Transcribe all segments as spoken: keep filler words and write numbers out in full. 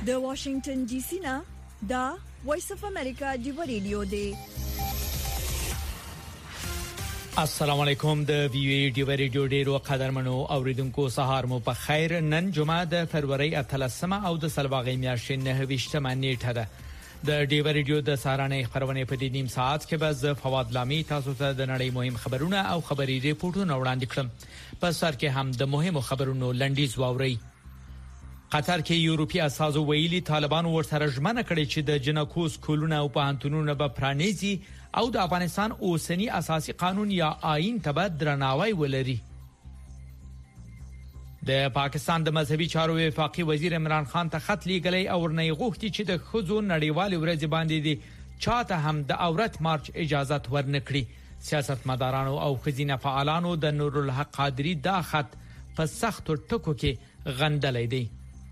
د واشنگټن ډي سي نه دا وایس اف امریکا دی ریډیو دی. السلام علیکم. د وی ای ډی ریډیو ډیرو قدرمنو اوریدونکو سهار مو په خیر. نن جمعه د فروری اتلسمه او د سلواغې میاشتې نه ویشتمه نیټه ده. د ډی ریډیو د سهارنۍ خبرونه په دې نیم ساعت کې به ز فواد لامي تاسو ته د نړۍ مهم خبرونه او خبري ریپورتونه وړاندې کړم. په سر کې هم د مهمو خبرونو لنډیز واوري. قطر کې یورپی اساسو ویلي طالبان ورسره ژمنه کړې چې د جنکو سکولونه او پوهنتونونه به پرانیزي او د افغانستان اوسنی اساسي قانون یا آئین ته به درناوی ولري. د پاکستان د مذهبي چارو وفاقي وزیر عمران خان ته خط لیږلی او ورنه غوښتي چې د خزو نړیوال ورځ باندې دي چاته هم د عورت مارچ اجازه ورنکړي. سیاستمدارانو او خزینه فعالانو د نور الحق قادری دا خط په سخت ټکو کې غندلې دي.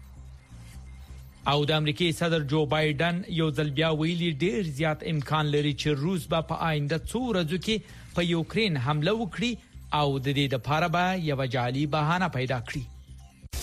او د امریکای صدر جو بایدن یو ځل بیا ویلي ډیر زیات امکان لري چې روس به په آینده څو ورځو کې په یوکرين حمله وکړي او د دې لپاره به یو جعلي بهانه پیدا کړي.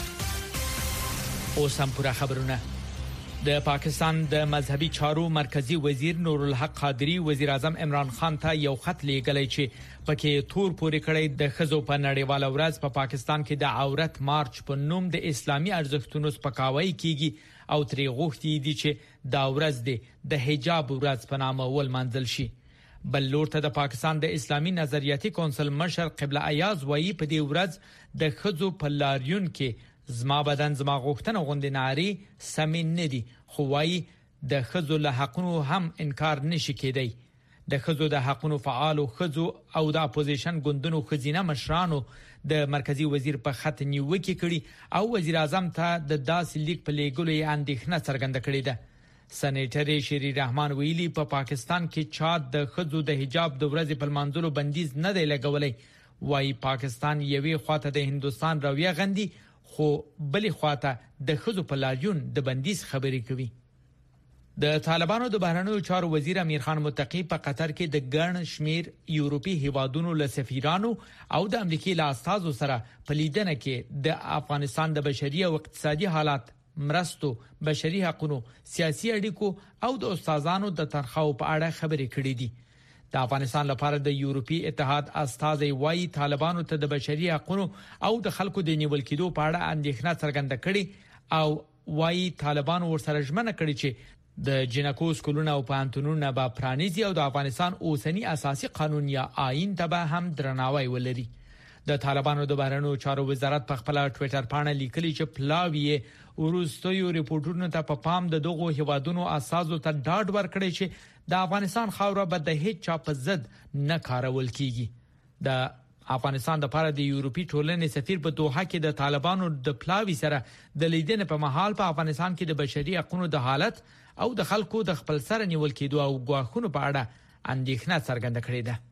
اوس هم پوره خبرونه. د پاکستان د مذهبي چارو مرکزی وزیر نور الحق قادری وزیر اعظم عمران خان ته یو خط لیږلی چې پکې تور پورې کړی د خزو په نړیواله ورځ په پا پاکستان کې د عورت مارچ په نوم د اسلامي ارزښتونو سپکاوی کیږي او ترې غوښتي دي چې دا ورځ د حجاب ورځ په نامه ولمانځل شي. بل لور ته د پاکستان د اسلامي نظریاتي کونسل مشر قبله ایاز وایي په دې ورځ د خزو په لاریون کې زما بدن زما غوښتنه غوندې ناري سمین نه دي، خو وایي د خزو له حقونو هم انکار نشي کېدی. د خزو د حقونو فعالو خزو او د اپوزیشن ګوندونو خزینه مشرانو د مرکزی وزیر په خط نیوکه کړي او وزیر اعظم ته د داسې لیک په لېږلو یې اندېښنه څرګنده کړې ده. سېنیټر شری رحمان ویلي په پا پاکستان کې چا د خزو د حجاب د ورځې په منځلو بندیز نه دی لګولای. وایي پاکستان یوې خواته د هندستان رویه غندي خو بلې خواته د خزو په لاریون د بندیز خبرې کوي. د طالبانو د بهرنیو چارو وزیر امیر خان متقی په قطر کې د ګڼ شمیر یورپی هیوادونو له سفیرانو او د امریکای له استازو سره په لیدنه کې د افغانستان د بشري او اقتصادي حالات، مرستو، بشري حقوقو، سیاسي اړیکو او د استادانو د ترخاو په اړه خبرې کړې دي. د افغانستان لپاره د یورپی اتحاد استازي وایي طالبانو ته د بشري حقوقو او د خلکو د نیول کېدو په اړه اندېښنه څرګنده کړې او وایي طالبانو ورسره ژمنه کړې چې د جنکو سکولونه او پوهنتونونه به پرانیزي او د افغانستان اوسنی اساسي قانون یا آئین ته به هم درناوی ولري. د طالبانو د بهرنیو چارو وزارت په خپل ټوئیټر باندې لیکلي چې پلاوی ورستیو ریپورتونو ته په پام د دغو هیوادونو اساسو ته ډاډ ورکړي چې د افغانستان خاوره به د هیڅ چا په ضد نه کارول کیږي. د افغانستان د لپاره د یورپی ټولنې سفیر په دوحه کې د طالبانو د پلاوی سره د لیدنې په محل په افغانستان کې د بشري حقوقو د حالت او د خلکو د خپل سره نیول کېدو او غواخونو په اړه اندېښنه څرګنده کړې ده.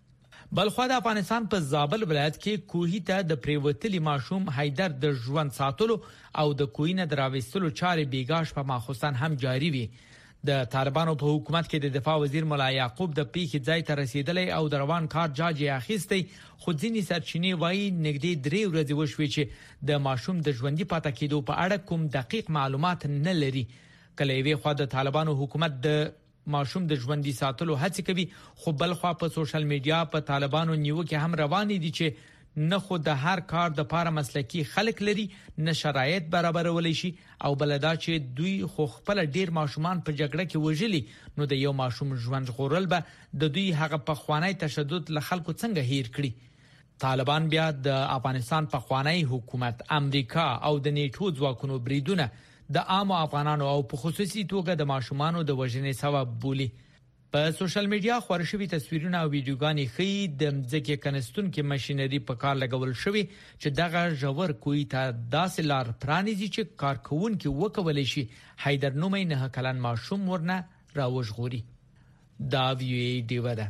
بلخو د افغانستان په زابل ولایت کې کوهی ته د پریوتلی ماشوم حیدر د ژوند ساتلو او د کوینه دراوستلو چارې بیګاش په ماخوستان هم جاری وي. د طالبانو په حکومت کې د دفاع وزیر مولا یعقوب د پیښې ځای ته رسیدلی او د روان کار جاج اخیستی، خو ځینې سرچینې وایي نږدې درې ورځې وشوي چې د ماشوم د ژوندۍ پاتې کېدو په اړه کوم دقیق معلومات نه لري. کله یوې خوا د طالبانو حکومت د ماشوم د ژوندۍ ساتلو هڅه کوي، خو بل خوا په سوشل میډیا په طالبانو نیوکه هم روانې دي چې نه خو د هر کار د پاره مسلکی خلک لري، نه شرایط برابرول شي او بلدا چې دوی خو خپل ډیر ماشومان په جګړه کې وژلي، نو د یو ماشوم ژوند غورل به د دوی هغه په خوانی تشدد له خلکو څنګه هیر کړي. طالبان بیا د افغانستان په خوانی حکومت، امریکا او د نیټو ځواکونو بریدونه د عام افغانانو او په خصوصي توګه د ماشومانو د وژنې سبب بولي. په سوشل میډیا خور شوي تصویرونه او ویډیوګانې ښیي د مځکې کنستون کې ماشينري په کار لګول شوی چې دغه ژور کوی ته داسې لار پرانیزي چې کارکونکو وکولای شي حیدر نومي نه کلن ماشوم ورنه راوژغوري. دا وی ډی ودا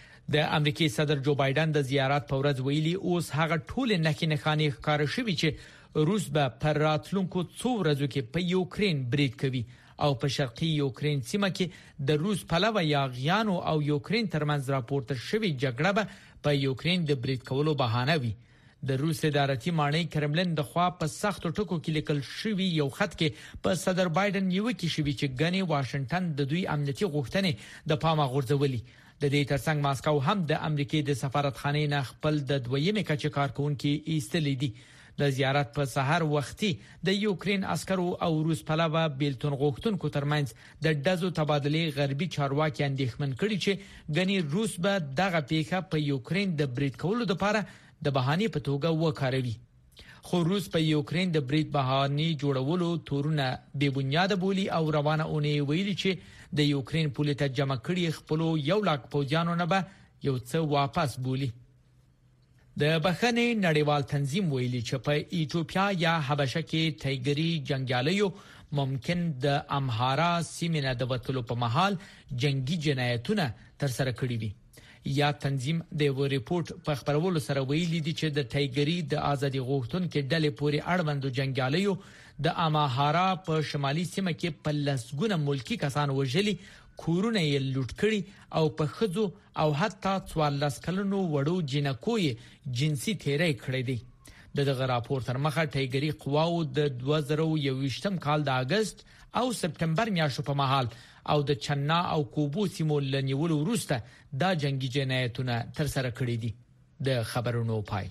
د امریکای صدر جو بایدن د زیارت په ورځ ویلي اوس هغه ټول نخې نخاني ښکار شوی چې روس به پر راتلونکو څو ورځو کې په یوکرين برید کوي او په شرقي یوکرين سیمه کې د روس پلوه یاغیانو او یوکرين ترمنځ راپورته شوی جګړه به په یوکرين د برید کولو بهانه وي. د روس ادارتي ماڼۍ کرملن د خوا په سختو ټکو کې لیکل شوی یو خط کې په صدر بایدن یو کې شوی چې غني واشنگټن د دوی امنیتي غوښتنې د پامه غورځولي. د دې ترڅنګ ماسکو هم د امریکای د سفارتخانې نه خپل د دویمه کچې کارکونکو ایستلې دي. د زیارت په سحر وختي د یوکرين عسکرو او روس پلاوه بیلتون غوښتونکو ترمنځ د دزو تبادلې غربي چارواکي اندېښمن کړي چې غني روس به دغه پیښه په یوکرين د برید کولو لپاره د بهانې په توګه وکاروي. خو روس په یوکرين د برید بهانې جوړولو تورونه بې بنیاد بولی او روانه اونې ویلي چې د یوکرين پولیټه جمع کړي خپل یو لاک پوځیانو نه به یو څه واپس بولی. د بخښنې نړیوال تنظیم ویلي چې په ایتوپیا یا حبشه کې تایګری جنگیالیو ممکن د امهارا سیمه د وټلو په محل جنگي جنایتونه تر سره کړي دي. یا تنظیم د یو ریپورت په خبرولو سره ویلي دي چې د تایګری د ازادي غوښتونکو ډلې پورې اړوند جنگیالیو د امهارا په شمالي سیمه کې په لسګونه ملکی کسان وژلي، کورونه یې لوټ کړي او په خځو او حتی څوارلس کلنو وړو جنکوې جنسي تیری کړی دي. دغه راپور تر مخه تایګری قواو د دوه زره یوویشتم کال د اگست او سپتمبر میاشتو په مهال او د چنا او کوبو سیمو لنیولو وروسته دا جنگي جنایتونه تر سره کړی دي. د خبرونو پای.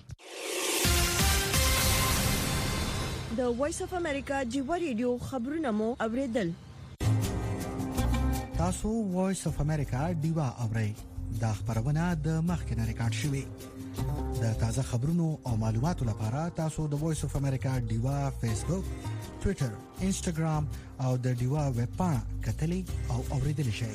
د وایس اف امریکا جیو ریډیو خبرونه مو اوریدل. تاسو وایس اف امریکا دیوا اورئ. دا خبرونه د مخکنه ریکارډ شوې. د تازه خبرونو او معلوماتو لپاره تاسو د وایس اف امریکا دیوا فیسبوک، ټوئیټر، انسټاګرام او د دیوا ویب پاڼه کتلې او اوریدل شئ.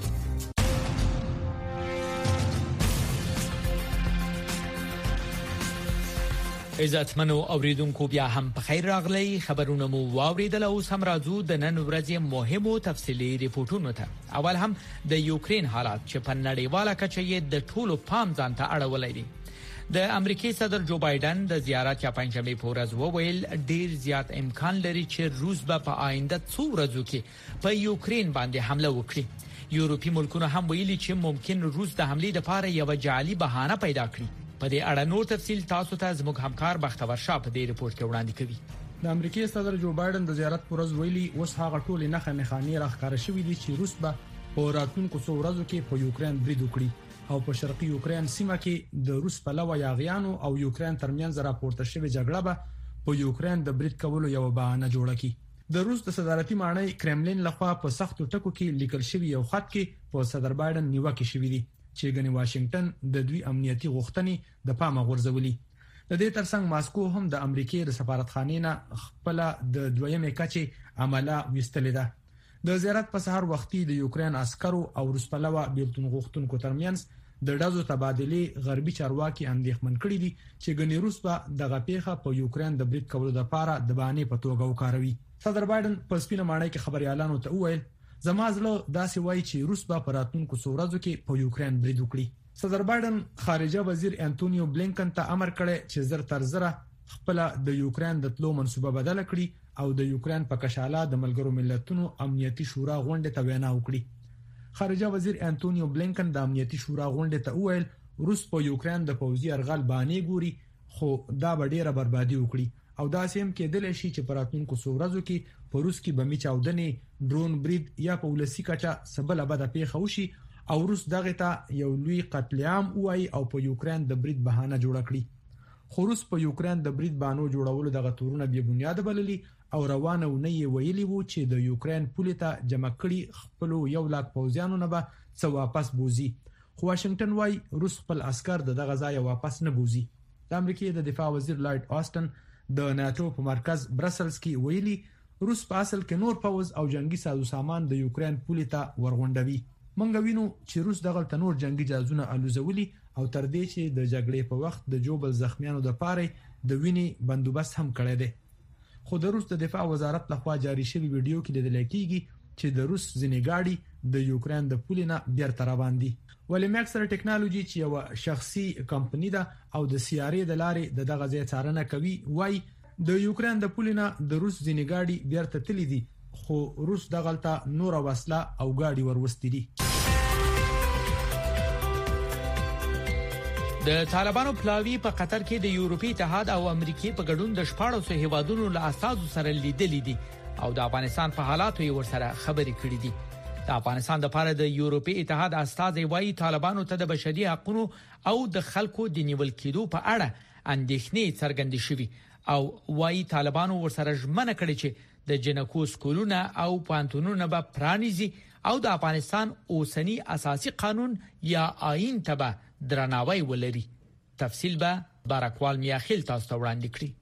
عزتمنو اوریدونکو بیا هم په خیر راغلی. خبرونه مو واوریدل او سم راځو د نن ورځې مهمو تفصیلي ریپورتونو ته. اول هم د یوکرين حالات چې په نړیواله کچه د ټولو پام ځان ته اړولای دي. د امریکای صدر جو بایدن د زیارت یا پنځمې په ورځ وویل ډیر زیات امکان لري چې روس به په آینده څو ورځو کې په یوکرين باندې حمله وکړي. یورپی ملکونه هم ویلي چې ممکن روس د حملې لپاره یو جعلي بهانه پیدا کړي. په دې اړه نور تفصیل تاسو ته زموږ همکار بختور شاه په دې ریپورت کې وړاندې کوي. د امریکای صدر جو بایدن د زیارت پر ورځ ویلي اوس هغه ټول نه خمخاني راخاره شوې دي چې روس به په راتلونکو څو ورځو کې په یوکرين برید وکړي او په شرقي یوکرين سیمه کې د روس په لوا یاغیانو او یوکرين ترمنځ راپورته شوې جګړه به په یوکرين د برید کولو یو بهانه جوړه کړي. د روس د صدارتي ماڼۍ کرملین لخوا په سختو ټکو کې لیکل شوی یو خط کې په صدر بایدن نیوکه شوې دي چې غني واشنگټن د دوی امنیتي غوښتنې د پامه غورځولي. د دې ترڅنګ ماسکو هم د امریکای د سفارتخانې نه خپل د دویمه کچې عمله وستلې ده. د زیارت په سحر وختي د یوکرين عسکرو او روس پلوه بیلتون غوښتونکو ترمنځ د دزو تبادلې غربي چارواکي اندېښمن کړي دي چې غني روس به دغه پیښه په یوکرين د برید کولو لپاره د بهانې په توګه وکاروي. صدر بایدن په سپینه ماڼۍ کې خبريالانو ته وویل زما زړه داسې وایي چې روس به په راتلونکو څو ورځو کې په یوکرين برید وکړي. صدر بایدن خارجه وزیر انټونیو بلینکن ته امر کړی چې زر تر زره خپل د یوکرين د تلو منسوبه بدل کړي او د یوکرين په کشاله د ملګرو ملتونو امنیتي شورا غونډه ته وینا وکړي. خارجه وزیر انټونیو بلینکن د امنیتي شورا غونډه ته وویل روس په یوکرين د پوځي ارغال باندې ګوري خو دا به ډیره بربادي وکړي او دا سیم کېدل شي چې په راتلونکو څو ورځو کې په روس کې بمي چاودنې، ډرون برید یا په ولسی کچه سبله بده پیښه وشي او روس دغه ته یو لوی قتل عام وایي او په یوکرين د برید بهانه جوړ کړي. خو روس په یوکرين د برید بانو جوړولو دغه تورونه بې بنیاد بللي او روانه ونی ویلي وو چې د یوکرين پولیټه جمع کړي خپل یو لاک پوځیانو نه به څو واپس بوزي. خو واشنگټن وايي روس خپل عسكر دغه ځای واپس نه بوزي. د امریکای د دفاع وزیر لارډ آسټن د ناتو په مرکز برسلز کې ویلي روس په اصل کې نور پوز او جنگي سازو سامان د یوکرين پولیټه ورغونډوي. مونږ وینو چې روس دغه تنور جنگي جهازونه الوزولي او تر دې چې د جګړې په وخت د جوبل زخمیانو د پاره د ویني بندوبست هم کړی دی. خو د روس د دفاع وزارت لخوا جاری شوی ویډیو کې لیدل کېږي چې د روس ځینې گاډي د یوکرين د پولینه بیرته روان دي. ولې ماکسر ټیکنالوژي چې یو شخصي کمپنی ده او د سیارې د لارې د دغه ځای څارنه کوي وای د یوکرين د پولینه د روس ځینې گاډي بیرته تللی دي خو روس دغلطه نور وسله او گاډي وروستي دي. د طالبانو پلاوی په قطر کې د یورپی اتحاد او امریکای په ګډون د شپاړسو هیوادونو له اساسو سره لیدلې دي او د افغانستان په حالاتو یې ورسره خبرې کړې دي. د افغانستان د لپاره د یورپی اتحاد استازي وايي طالبانو ته د بشري حقوقو او د خلکو د نیول کېدو په اړه اندېښنې څرګندې شوې او وايي طالبانو ورسره ژمنه کړې چې د جنکو سکولونه او پانتونونه به پرانیزي او د افغانستان اوسنی اساسي قانون یا آئین ته به درناوی ولري. تفصیل به بارکوال میاخیل تاسو ته وړاندې کړي.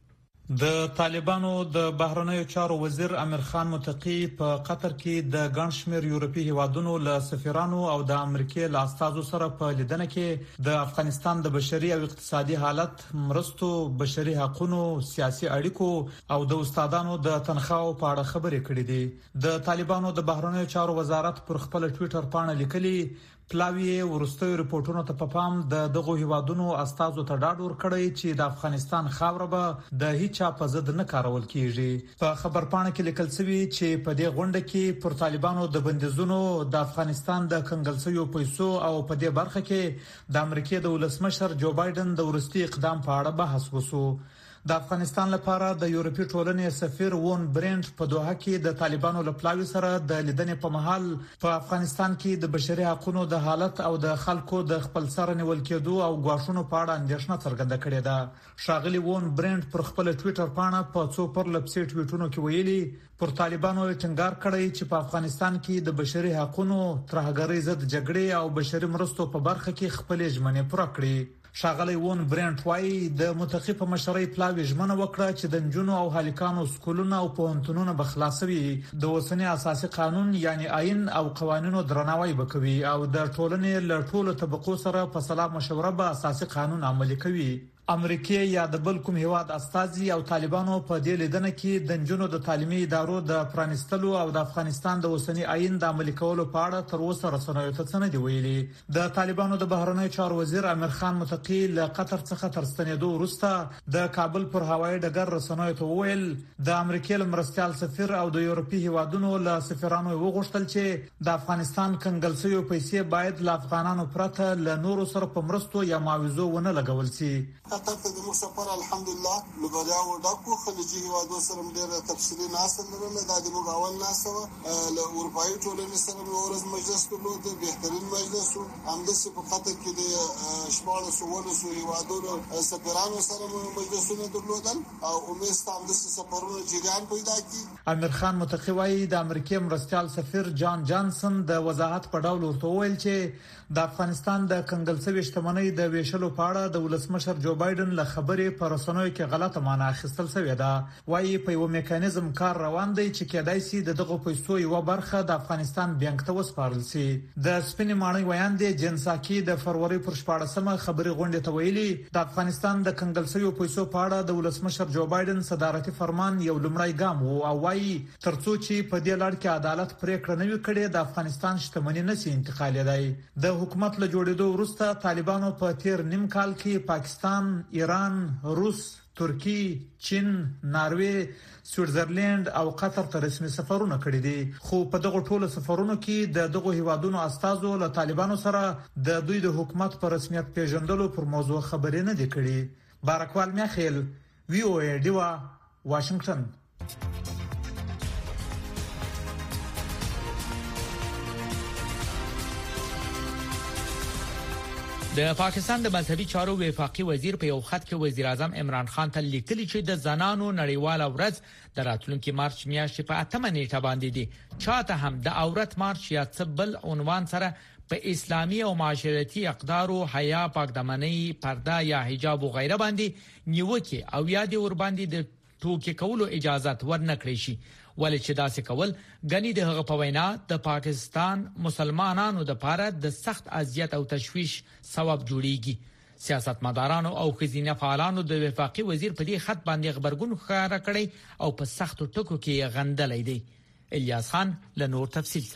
د طالبانو د بهرنیو چارو وزیر امیر خان متقی په قطر کې د ګڼ شمېر یورپی هیوادونو له سفیرانو او د امریکای له استازو سره په لیدنه کې د افغانستان د بشري او اقتصادي حالت، مرستو، بشري حقوقو، سیاسي اړیکو او د استادانو د تنخواو په اړه خبرې کړې دي. د طالبانو د بهرنیو چارو وزارت پر خپل ټوئیټر پاڼه لیکلي پلاوی ورستوي رپورټونو ته په پام د دغه هیوادونو استازو ته ډاډ ورکړی چې د افغانستان خاوره به د هیڅ چا په ضد نه کارول کیږي. په خبر پاڼه کې لیکل شوی چې په دې غونډه کې پر طالبانو د بندیزونو، د افغانستان د کنګلسیو پیسو او په دې برخه کې د امریکای د ولسمشر جو بایدن د ورستي اقدام په اړه بحث وشو. د افغانستان لپاره د یورپی ټولنې سفیر وون برنټ په دوحه کې د طالبانو له پلاوی سره د لیدنې په محل په افغانستان کې د بشري حقوقو د حالت او د خلکو د خپل سر نیول کېدو او غواړنو په اړه اندېښنه څرګنده کړې ده. ښاغلي وون برنټ پر خپل ټوئیټر پاڼه په څو پر لپسې ټویټونو کې ویلي پر طالبانو ټینګار کړی چې په افغانستان کې د بشري حقوقو، ترهګرۍ ضد جګړې او بشري مرستو په برخه کې خپل ژمنې پوره کړې. ښاغلی وون برنټ وايي د متقی په مشرۍ پلاوی ژمنه وکړه چې د نجونو او هلکانو سکولونه او پوهنتونونه به خلاصوي، د اوسنی اساسي قانون یعنی آئین او قوانینو درناوی وکوي او د ټولنې له ټولو طبقو سره په سلا مشوره به اساسي قانون عملي کوي. امریکای یا د بل کوم هیواد استازي او طالبانو په دې لیدنه کې د نجونو د تعلیمي ادارو د پرانستلو او د افغانستان د اوسنی آئین د عملي کولو په اړه تر اوسه رسنیو ته څه نه دی ویلي. د طالبانو د بهرنیو چارو وزیر امیر خان متقی له قطر څخه تر ستنېدو وروسته د کابل پر هوایي ډګر رسنیو ته وویل د امریکای مرستيال سفیر او د یورپی هیوادونو له سفیرانو وغوښتل چې د افغانستان کنګلسیو پیسې باید له افغانانو پرته له نورو سره په مرستو یا معاوضو ونه لګول شي. قطر ته د مسافر الحمدلله لګیا و ډاکو خلیجي هیوادو سره ډیره تفصیلي ناسه لرله. دا د مغاول ناسه له اروپאי ټولنې سره ورځ مجلس درلود، بهترین مجلس و. همداسې په قطر کې د شپاړسو ولسو هیوادونو سفیرانو سره مجلسونه درلودل او امید ته همداسې سفرونه جریان پیدا کی. امیر خان متقی وايي د امریکای مرستيال سفیر جان جانسن د وضاحت په ډول ورته ویل چې د افغانستان د کنګلسوي شتمنۍ د ویشلو په اړه د ولسمشر جو بایدن له خبرې پر رسنیو کې غلطه معنی اخیستل شوې ده. وايي په یو میکانیزم کار روان دی چې کېدای شي د دغه پیسو یو برخه د افغانستان بانک ته وسپارل شي. د سپینې ماڼۍ ویاندې جنساکي د فروری پر شپاړسمه خبري غونډه ته ویلي د افغانستان د کنګلسوي پیسو په اړه د ولسمشر جو بایدن صدارتي فرمان یو لومړی ګام وو او وايي ترڅو چې په دې لړ کې عدالت پریکړه نه وي کړې د افغانستان شتمنۍ نه سي انتقالېدای. د حکومت له جوړېدو وروسته طالبانو په تیر نیم کال کې پاکستان، ایران، روس، ترکی، چین، ناروې، سویټزرلند او قطر ته رسمي سفرونه کړي دي. خو په دغه ټولو سفرونو کې د دغه هیوادونو استازو له طالبانو سره د دوی د حکومت پر رسمیت پیژندلو پر موضوع خبرې نه دي کړي. بارکوال میاخیل، وی او ای ډیوا، واشنگټن. د پاکستان د مذهبي چارو وفاقي وزیر په یو خط کې وزیر اعظم عمران خان ته لیکلي چې د زنانو نړیواله ورځ د راتلونکي مارچ میاشتې په اتمه نیټه باندې دي. چاته هم د عورت مارچ یا څبل عنوان سره په اسلامي او معاشرتي اقدار او حیا، پاکدامنۍ، پرده یا حجاب او غیره باندې نیوکه او یاد ور باندې د ټوکې کولو اجازه ورنکړي شي. ولې چې داسې کول غني د هغه په وینا د پاکستان مسلمانانو د لپاره د سخت اذیت او تشویش سبب جوړیږي. سیاستمدارانو او خزینه فعالانو د وفاقي وزیر په دې خط باندې خبرګون ښکاره کړی او په سختو ټکو کې غندلې دی. الیاس خان له نور تفصیل سره.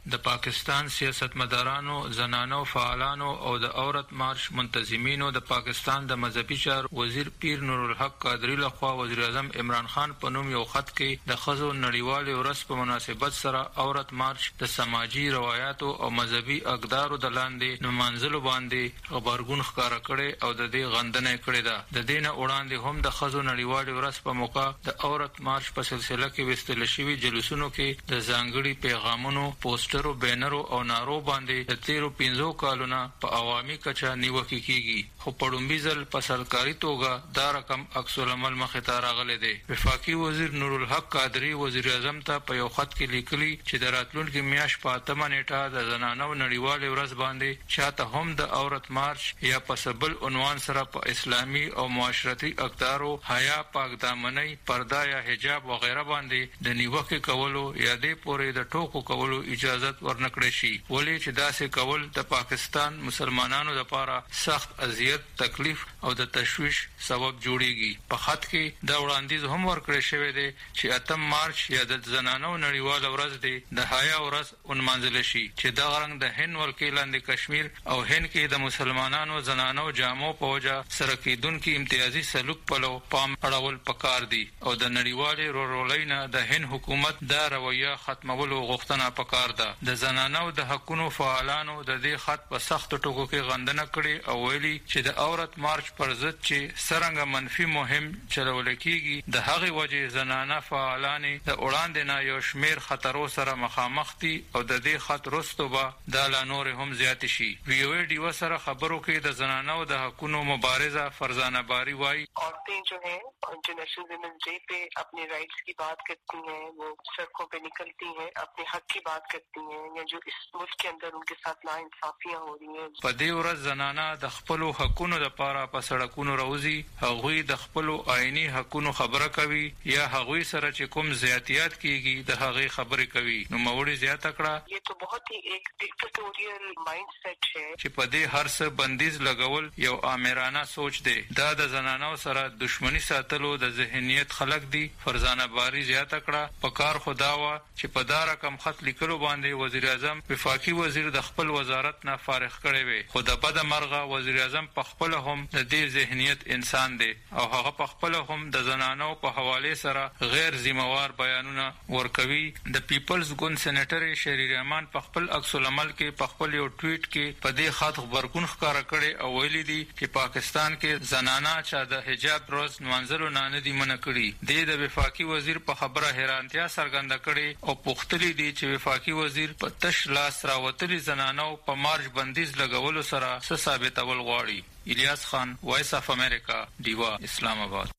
د پاکستان سیاستمدارانو، زنانو فعالانو او د عورت مارش منتظمینو د پاکستان د مذهبي چارو وزیر پیر نور الحق قادری لخوا وزیر اعظم عمران خان په نوم یو خط کې د خزو نړیوال ورځ په مناسبت سره عورت مارش د سماجی روایتو او مذهبي اقدارو د لاندې نمانځلو باندې خبرګون ښکارا کړي او د دې غندنه کړې ده. د دې نه وړاندې هم د خزو نړیوال ورځ په موقع د عورت مارش په سلسله کې وستل شوی جلوسونو کې د ځانګړي پیغامونو، پوسټرو، بینرو او نارو باندې د تیرو پنځو کالونو په عوامي کچه نیوکه کیږي. خو په لومړي ځل په سرکاري توګه دا رقم عکس العمل مخې ته راغلی دی. وفاقي وزیر نور الحق قادری وزیر اعظم ته په یو خط کې لیکلي چې د راتلونکي میاشت په اتمه نیټه د زنانو نړیوال ورځ باندې چاته هم د عورت مارش یا په سبل عنوان سره په اسلامي او معاشرتي اقدارو، حیا، پاک دامنۍ، پرده یا حجاب وغیرہ باندې د نیوکه کولو یا د پورې د ټوکو کولو اجازه ورنکړي شي. ولې چې داسې کول د پاکستان مسلمانانو لپاره سخت اذیت، تکلیف او د تشویش سبب جوړیږي. په خط کې دا وړاندیز هم ورکړی شوی دی چې اتم مارچ یا د زنانو نړیواله ورځ دی د حیا ورځ ونمانځل شي چې دا غرنګ د هند ولکې لاندې کشمیر او هند کې د مسلمانانو زنانو جامو په وجه سره کېدونکي امتیازي سلوک په لو پام اړول پکار دي او د نړیوالې رورولۍ نه د هند حکومت دا رویه ختمولو غوښتنه پکار ده. د زنانو د حقونو فعالانو د دې خط په سخت ټکو کې غندنه کړې او ویلي چې د عورت مارچ پر ضد چې څرنګه منفي مهم چلول کیږي د هغې وجې زنانه فعالانې د وړاندې نه یو شمیر خطرو سره مخامخ دي او د دې خط وروسته به دا لا نورې هم زیاتې شي. وی او ای ډیوه سره خبرو کې د زنانو د حقونو مبارزه فرزانه باری وایي عورتیں جو ہیں جو نیشنل ویمنز ڈے پہ اپنے رائٹس کی بات کرتی ہیں، وہ سڑکوں پہ نکلتی ہیں، اپنے حق کی بات کرتی ہیں، یا جو اس ملک کے اندر ان کے ساتھ ناانصافیاں ہو رہی ہیں. په دې ورځ زنانه د خپلو حقونو لپاره په سړکونو راوځي، هغوی د خپلو آئینی حقونو خبره کوي یا هغوی سره چې کوم زیاتیات کیږي د هغې خبرې کوي. نو موري زیاته کړه یہ تو بہت ہی ایک ڈکٹیٹوریل مائنڈ سیٹ ہے چې په دې هر څه بندیز لګول یو آمرانه سوچ دی. دا د زنانو سره دشمنی ساتلو د ذهنیت خلق دی. فرزانه باری زیاته کړه په کار خدا وا چې په دا رقم خط لیکلو باندې وزیر اعظم وفاقي وزیر د خپل وزارت نه فارغ کړی وي. خو د بده مرغه وزیر اعظم په خپل هم د دې ذهنیت انسان دی او هغه په خپل هم د زنانو په حواله سره غیر ذمہوار بیانونه ورکوي. د پیپلز ګوند سېنیټر شری رحمان په خپل عکس العمل کې په خپل یو ټویټ کې په دې خط خبرګون ښکارا کړي او ویلي دي چې پاکستان کې زنانه چې د حجاب روز منځلو نه دي منع کړي. د وفاقي وزیر په خبره حیرانتیا څرګنده کړي او پوښتلي دي چې وفاقي وزیر په تش لاس راوتلي زنانو په مارچ بندیز لګولو سره څه ثابتول غواړي. الیاس خان، وایس اف امریکا، ډیوا، اسلام آباد.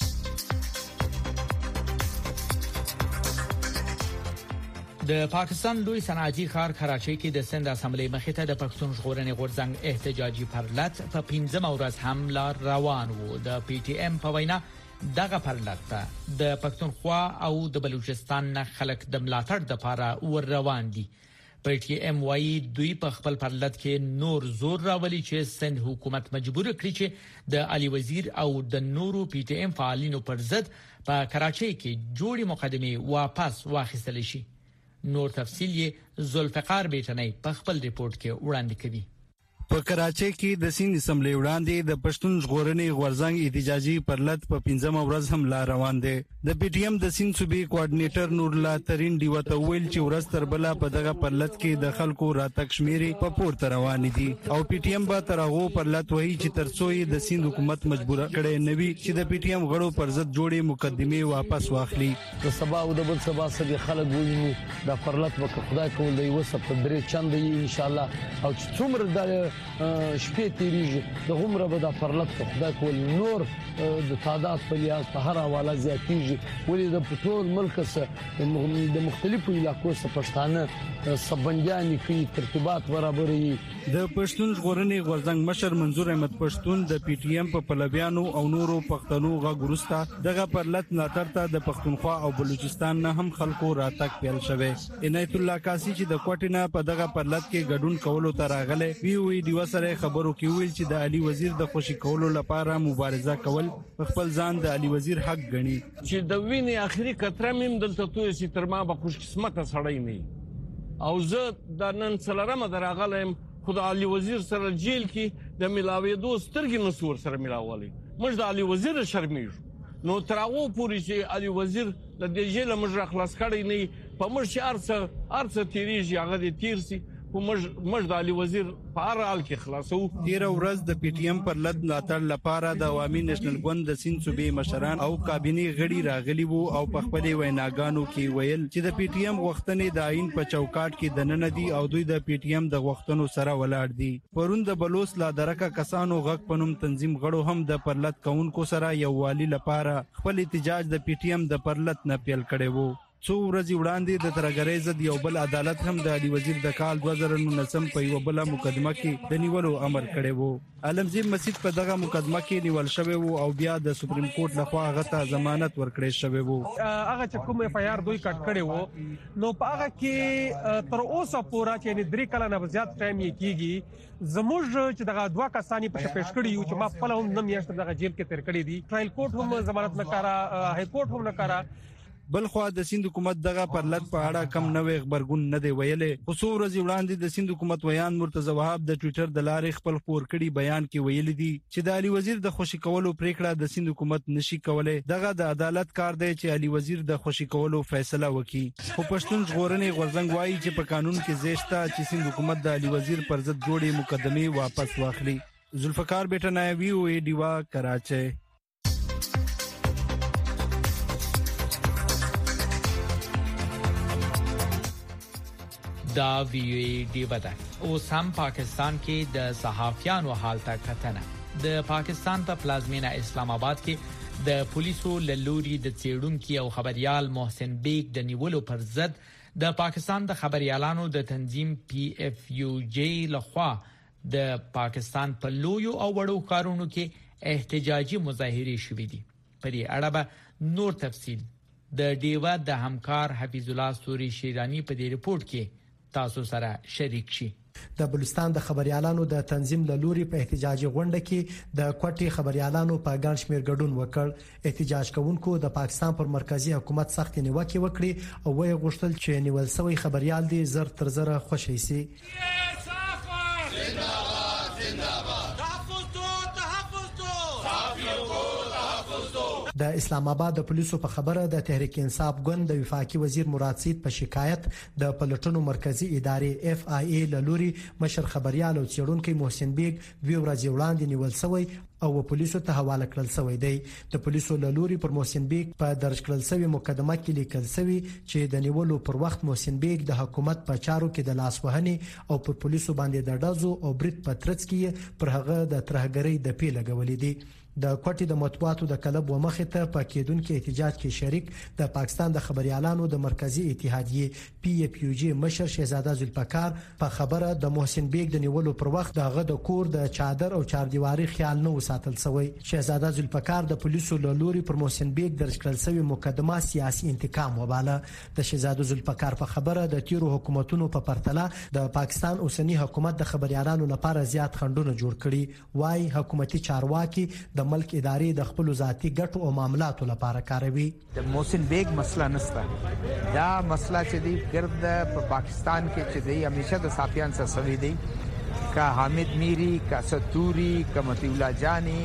د پاکستان لوی صنعتي ښار کراچۍ کې د سند اسمبلی مخې ته د پښتون ژغورنې غورځنګ احتجاجي پرلط په پنځمه ورځ هم لار روان وو. د پی ټی ایم په وینا دغه پرلط ته د پښتونخوا او د بلوچستان نه خلک د ملاتړ لپاره ور روان دي. پی ټی ایم وايي دوی په خپل پرلط کې نور زور راولي چې سند حکومت مجبور کړي چې د علي وزیر او د نورو پی ټی ایم فعالینو پر ضد په کراچۍ کې جوړې مقدمې واپس واخیستل شي. نور تفصیل یې ذوالفقار بیٹنی په خپل ریپورت کې وړاندې کوي. په کراچۍ کې د سین اسمبلی وړاندې د پښتون ژغورنې غورځنګ احتجاجي پرلط په پنځمه ورځ هم لا روان دی. د پی ټی ایم د سین صوبې کوارډینیټر نور الله ترين ډیوه ته ویل چې ورځ تر بله په دغه پرلط کې د خلکو راتګ شمیرې په پورته روان دي او پی ټی ایم به تر هغه پرلط وایي چې ترڅو یې د سین حکومت مجبور کړي نوي چې د پی ټی ایم غړو پر ضد جوړې مقدمې واپس واخلي. د سبا او د بل سبا سره خلک ویني د پرلط وکړه خدای کول دی وسه په درې چند ان شاء الله او څومره د شپې تیریږي د عمره به د پرلط خدای کول نور د تعداد په لیاز په هر حواله زیاتیږي. ولې د ټول ملک سره د مختلفو علاقو سره پښتانه سبنديان کوي ترتیبات برابرې. د پښتون ژغورنې غورځنګ مشر منظور احمد پښتون د پی ټی ایم په پلویانو او نورو پښتنو غوړستا دغه پرلط ناتر ته د پښتونخوا او بلوچستان نه هم خلکو راتګ پیل شوه. عنایت الله کاسی چې د کوټینا په دغه پرلط کې ګډون کولو ته راغله وی وی دی وسره خبرو کې ویل چې د علي وزیر د خوشی کولو لپاره مبارزه کول خپل ځان د علي وزیر حق ګڼي. چې د وینې اخري کتره مم دلته توې چې تر ما به خوش قسمت سړی نه او زه د نن څلرمه دراغلم خدای علي وزیر سره جیل کې د ملاوي دوست سترګې نسور سره ملاولي موږ د علي وزیر شرمېږو نو تراغو پوری چې علي وزیر د دې جیل موږ خلاص کړی نه په موږ چې ارڅ ارڅ تیریږي هغه دې تیر سي موږ موږ د علي وزیر په هر حال کې خلاصو. تیر ورځ د پی ټی ایم پر لد ملاتړ لپاره د عوامي نېشنل ګوند د سین صوبې مشران او کابینه غړي راغلي وو او په خپل ویناګانو کې ویل چې د پی ټی ایم غوښتنې د آئین په چوکاټ کې دننه دي او دوی د پی ټی ایم د غوښتنو سره ولاړ دي. پرون د بلوس لا درکه کسانو غږ پنوم تنظیم غړو هم د پرلط کونکو سره یو والی لپاره خپل احتجاج د پی ټی ایم د پرلط نه پیل کړي وو. څو ورځې وړاندې د ترګرۍ ضد یو بل عدالت هم د علي وزیر د کال دوه زره نولسم په یو بل مقدمه کې د نیولو امر کړی وو. عالمزی مسجد په دغه مقدمه کې نیول شوی وو او بیا د سپریم کورټ لخوا هغه ته ضمانت ورکړی شوی وو. هغه چې کوم اف آی آر دوی کټ کړی وو نو په هغه کې تر اوسه پورا چې درې کاله نه زیات ټایم یې کیږي زموږ چې دغه دوا کسانی په پیش کړی یو چې ما خپل هم نم یاشت دغه جیل کې تیر کړی دي ټرایل کورټ هم ضمانت نه کارا هاي کورټ هم نه کارا. بل خو د سیند حکومت دغه پرلط په اړه کم نوې خبرګون نه دی ویلې. خو څو ورځې وړاندې د سیند حکومت ویان مرتضی وهاب د ټوئیټر د لارې خپل خبر کړي بیان کې ویلي دي چې د علي وزیر د خوشی کولو پریکړه د سیند حکومت نشي کولای. دغه د عدالت کار دی چې علي وزیر د خوشی کولو فیصله وکړي. خو پښتون ژغورنې غورځنګ وایي چې په قانون کې زیشته چې سیند حکومت د علي وزیر پر ضد جوړې مقدمه واپس واخلي. ذوالفقار بیٹنای وی او ای ډیوا کراچۍ. دا وی او ای ډی ودا او سم پاکستان کې د صحافیانو حالت کتنه. د پاکستان په پلازمینه اسلام آباد کې د پولیسو لوري د چېړونکو او خبريال محسن بیگ د نیولو پر ضد د پاکستان د خبريالانو د تنظیم پی اف یو جی لخوا د پاکستان په لویو او وړو کارونو کې احتجاجي مظاهره شوې دي. په دې اړه به نور تفصیل د ډیوا د همکار حفیظ الله سوري شیرانی په دې ریپورت کې تاسو سره شریک شي. د بلوچستان د خبريالانو د تنظیم له لوري په احتجاجي غونډه کې د کوټي خبريالانو په ګڼ شمېر ګډون وکړ. احتجاج کوونکو د پاکستان پر مرکزی حکومت سخت نیوکه وکړي او وایي غوښتل چې نیول شوی خبريال دي زر تر زر خوشي سي. د اسلام آباد د پولیسو په خبره د تحریک انصاف ګوند د وفاقي وزیر مراد سید په شکایت د پلټنو مرکزی ادارې اف آی ای لوري مشر خبريال او چېړونکو محسن بیگ وی ورځ وړاندې نیول شوی او پولیسو ته حواله کړل شوی دی. د پولیسو لوري پر محسن بیگ په درج کړل شوی مقدمه کې لیکل شوی چې د نیولو پر وخت محسن بیگ د حکومت په چارو کې د لاس وهنې او پر پولیسو باندې د ډزو او برید پترڅ کې پر هغه د ترهګرۍ د پیل لګولې دي. د کوټي د مطبوعاتو د کلب و مخه ته پکېدونکو احتجاج کې شریک د پاکستان د خبريالانو د مرکزی اتحادیه پی اف یو جی مشر شهزاده ذوالفقار په خبره د محسن بیگ د نیولو پر وخت دغه د کور د چادر او چاردیواري خیال نه وساتل شوی. شهزاده ذوالفقار د پولیسو لوري پر محسن بیگ درج کړل شوی مقدمه سیاسي انتقام وباله. د شهزاده ذوالفقار په خبره د تیرو حکومتونو په پرتله د پاکستان اوسنی حکومت د خبريالانو لپاره زیات خندونه جوړ کړي. وای حکومتي چارواکي د ملک ادارې د خپل ذاتي ګټو او معاملاتو لپاره کاروي. د محسن بیگ مسله نشته. دا مسله چې دی ګرد په پاکستان کې چې دی همیشه د صحافیان سره سوي دی کا حامد میری کا ستوري کا مطیع الله جانی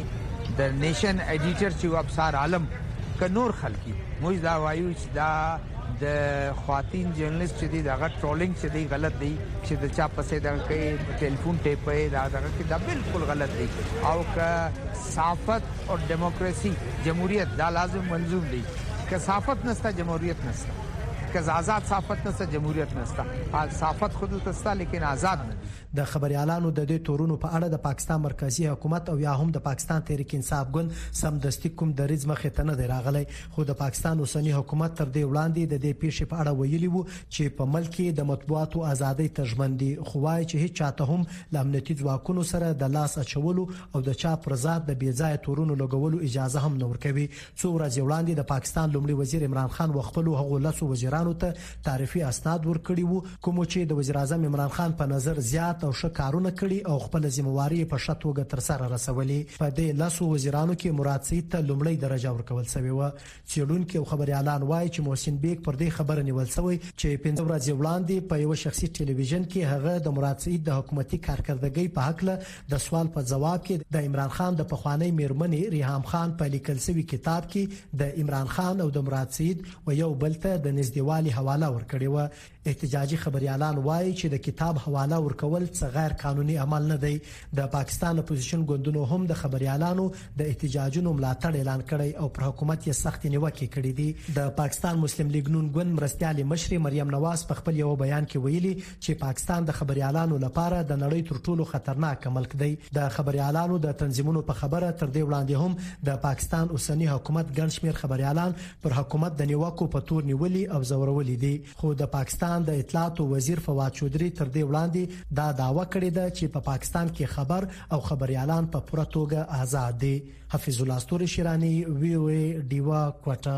د نیشن ایډیټر چې ابصار عالم ک نور خلکی موږ دا وایو چې دا د خواتین جرنالست چې دی دغه ټرولینګ چې دی غلط دی چې د چا پسې د کې ټلیفون ټیپې دا دغه کې دا بالکل غلط دی او که صحافت او دیموکراسي جمهوریت دا لازم منظور دی. که صحافت نستا جمهوریت نستا که آزاد صحافت نستا جمهوریت نستا. صحافت خود تستا لیکن آزاد نه. د خبريالانو د دې تورونو په اړه د پاکستان مرکزی حکومت او یا هم د پاکستان تحریک انصاف ګوند سمدستي کوم دریځ مخه ته نه دی راغلی. خو د پاکستان اوسنی حکومت تر دې وړاندې د دې پیښې په اړه ویلي وو چې په ملک کې د مطبوعاتو ازادي تضمین دي. خو وايي چې هیڅ چاته هم د امنیتي ځواکونو سره د لاس اچولو او د چا پر ذات د بیځای تورونو لګولو اجازه هم نه ورکوي. څو ورځې وړاندې د پاکستان لومړي وزیر عمران خان وخپلو هغو لاسو وزیرانو ته تعریفي اسناد ورکړي وو کوم چې د وزیر اعظم عمران خان په نظر زیات زیات او ښه کارونه کړي او خپل ځمواري په ښه توګه تر سره رسولې. په دې لاسو وزیرانو کې مراد سید ته لومړی درجه ورکول شوی و. څېړونکو او خبريالان وایي چې محسن بیگ پر دې خبره نیول شوی چې پنځه ورځې وړاندې په یو شخصي ټلویزیون کې هغه د مراد سید د حکومتي کارکردګۍ په حق له د سوال په جواب کې د عمران خان د پخوانی میرمنې ریحام خان په لیکل شوی کتاب کې د عمران خان او د مراد سید و یو بل ته د نږدېوالي حواله ورکړې و. احتجاجي خبريالان وایي چې د کتاب حواله ورکول څه غیر قانوني عمل نه دی. د پاکستان اپوزیشن ګوندونو هم د خبريالانو د احتجاجونو ملاتړ اعلان کړی او پر حکومت یې سخت نیوکې کړې دي. د پاکستان مسلم لیگ نون ګوند مرستيالي مشر مریم نواز په خپل یو بیان کې ویلي چې پاکستان د خبريالانو لپاره د نړۍ تر ټولو خطرناک ملک دی. د خبريالانو د تنظیمونو په خبره تر دې وړاندې هم د پاکستان اوسنی حکومت ګڼ شمېر خبريالان پر حکومت د نیوکو په تور نیولي او زورولي دي. خو د پاکستان د اطلاعات وزیر فواد چودري تر دې وړاندې دا داوا کړې ده چې په پاکستان کې خبر او خبريالان په پوره توګه آزاد دي. حفیظ الله استوري شیرانی وی او ای ډیوا کوټه.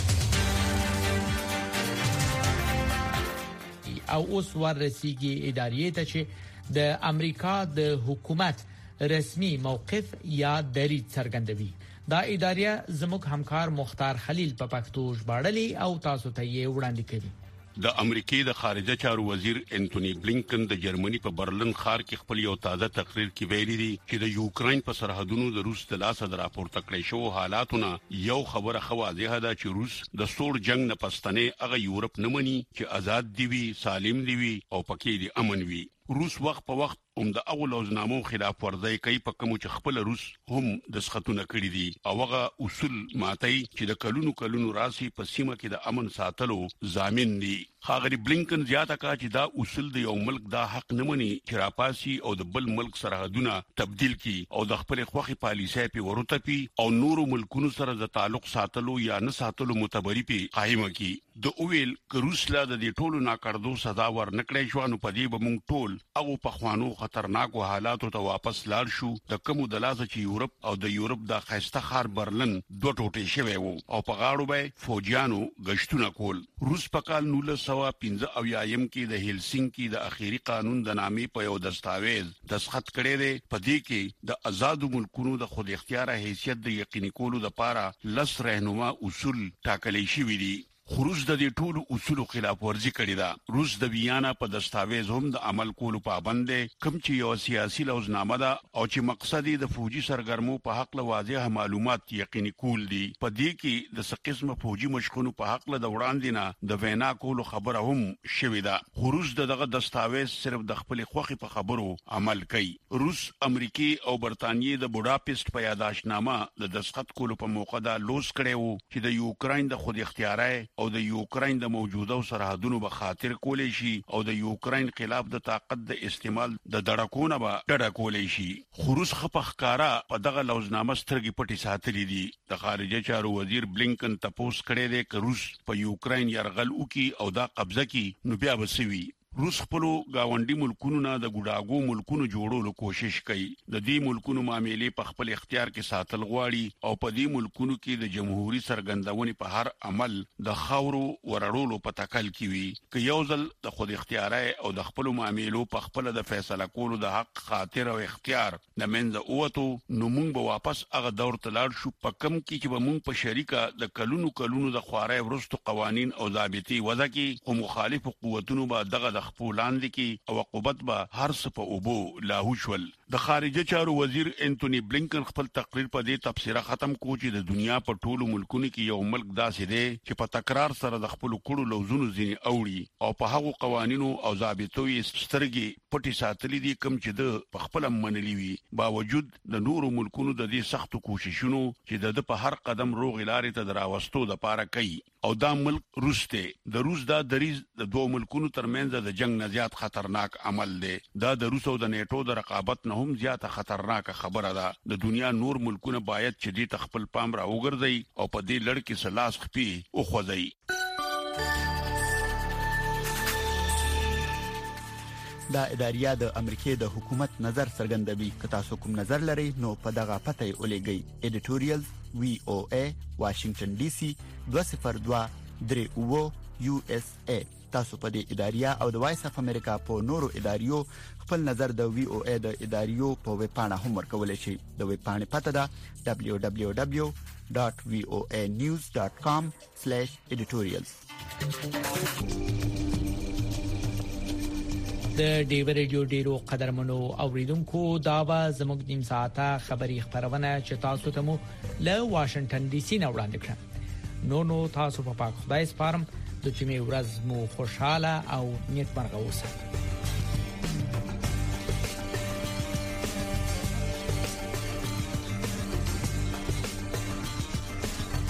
او اوس ورسیږي ادارې ته چې د امریکا د حکومت رسمي موقف یا دریځ څرګندوي. دا ادارې زموږ همکار مختار خلیل په پښتو ژباړلې او تاسو ته یې وړاندې کړي. د امریکای د خارجه چارو وزیر انټونی بلینکن د جرمني په برلن ښار کې خپل یو تازه تقریر کې ویلي دي چې د یوکرين په سرحدونو د روس د لاسه د راپورته کړی شو حالاتونه یو خبره خو واضحه ده چې روس د سوړ جنگ نه پستنې هغه یورپ نه مني چې آزاد دی وي سالم دی وي او پکې دی امن وي. روس وخت په وخت هم د اول لوزنامو خلاف ورزي کوي په کوم چې خپل روس هم د سختونه کړی دي او هغه اصول ماتي چې د کلونو کلونو راسي په سیمه کې د امن ساتلو ضامن دي. خاغری بلینکن زیاته کا چې دا اصول د یو ملک دا حق نه مني چې راپاسي او د بل ملک سرحدونه تبديل کړي او د خپل خوخي پالیسۍ په ورته پی او نورو ملکونو سره د تعلق ساتلو یا نه ساتلو متبري په قائمه کړي. د اویل کروسلا د دې ټولو ناکردو سزا ورنکړې شو نو پدې به مونږ ټول او په خوانو خطرناکو حالاتو ته واپس لاړ شو. د کوم د لاسه چې یورپ او د یورپ د خسته خار برلن دوه ټوټې شوی وو او په غاړو به فوجیانو غشتونه کول. روس په کال نولس سوه پنځه اویایم کې د هلسینکی د اخیری قانون د نامې په یو دستاویز دستخط کړی دی. په دې کې د آزادو ملکونو د خود اختیار حیثیت د یقیني کولو لپاره لس رهنما اصول ټاکلي شوي دي. روس د دې ټولو اصولو خلاف ورزي کړې ده. روس د ویانا په دستاویز هم د عمل کولو پابند دی کوم چې یو سیاسي لوزنامه ده او چې مقصد د فوجي سرګرمو په حق له واضح معلومات یقیني کول دي. په دې کې د سقسمه فوجي مشقونو په حق له وړاندې نه د وینا کولو خبره هم شوې ده. روس دغه دستاویز صرف د خپل خوخي په خبرو عمل کوي. روس امریکای او برتانیې د بوډاپست په یاداشتنامه د دستخط کولو په موقع دا لوس کړي وو چې د یوکرين د خود اختیاري او د یوکرين د موجوده سرحدونو به خاطر کولې شي او د یوکرين خلاف د طاقت د استعمال د دړکونه به ډډه کولې شي. روس خپخکارا په دغه لوزنامه سترګې پټي ساتلې دي. د خارجه چارو وزیر بلینکن تپوس کړی دی چې روس په یوکرين يرغل وکي او دا قبضه کی نو بیا وسوي. روس خپل گاونډي ملکونو نه د ګډاګو ملکونو جوړولو کوشش کوي. د دې ملکونو معاملې په خپل اختیار کې ساتل غواړي او په دې ملکونو کې د جمهوریت سرګندونې په هر عمل د خاورو ورړولو په تکل کې وي. که یو ځل د خود اختیاري او د خپل معاملو په خپل د فیصله کولو د حق خاطر او اختیار د منځ اوته نو موږ به واپس هغه دور ته لاړ شو په کم کې چې به موږ په شریکه د کلونو کلونو د خواري ورستو قوانين او ضابطي وضع کې او مخالف قوتونو به دغه خپلواندي کې او عقوبت به هر څه په اوبو لاهو شول. د خارجه چارو وزیر انټونی بلینکن خپل تقریر په دې تفسیره ختم کو چې د دنیا په ټولو ملکونو کې یو ملک داسې دی چې په تکرار سره د خپل کړو لوزونو ځینې اوړي او په هغو قوانینو او ضابطو یې سترګې پټي ساتلې دي کوم چې د خپل منلي وي باوجود د نورو ملکونو د دې سختو کوششونو چې د په هر قدم روغ لارې ته دراوستو د پاره کوي. او دا ملک روس ته د روس دا دریز د دوه ملکونو ترمنځ د جنگ نه زیات خطرناک عمل دی. دا د روس او د نیټو د رقابت نه هم زیاته خطرناک خبره ده. د دنیا نور ملکونه باید چې دې تخپل پام را وګرځي او په دې لړ کې سلاس خپي او خوځي. دا اداریا د امریکای د حکومت نظر څرګندوي. که تاسو کوم نظر لرئ نو په دغه پته ولېږئ. ایډیټوریال وی او ای واشنگټن ډي سي دوه صفر دوه درې اوه یو اس ای. تاسو په دې اداریه او د وایس اف امریکا په نورو اداریو خپل نظر د وی او ای د اداریو په ویب پاڼه هم ورکولای شئ. د ویب پاڼې پته ده دبليو دبليو دبليو ډاټ وی او ای نیوز ډاټ کام سلیش ایډیټوریالز. د ډیو ریډیو ډیرو قدرمنو اوریدونکو دا به زموږ نیم ساعته خبری خبرونه چې تاسو ته مو له واشنگټن ډي سي نه وړاندې کړه. نو نو تاسو په پاک خدای سپارم د جمعې ورځ مو خوشاله او نیکمرغه اوسئ.